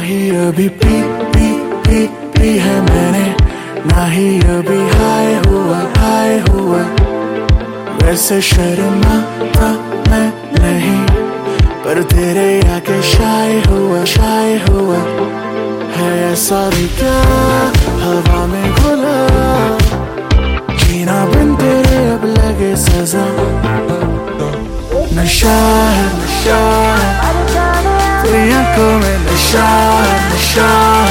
ही अभी पी है मैंने, ना ही अभी हाय हुआ। वैसे शर्माता मैं नहीं, पर तेरे आके शाय हुआ। है ऐसा भी क्या हवा में घुला, जीना बिन तेरे अब लगे सजा। नशा है तेरी आंखों में, नशा है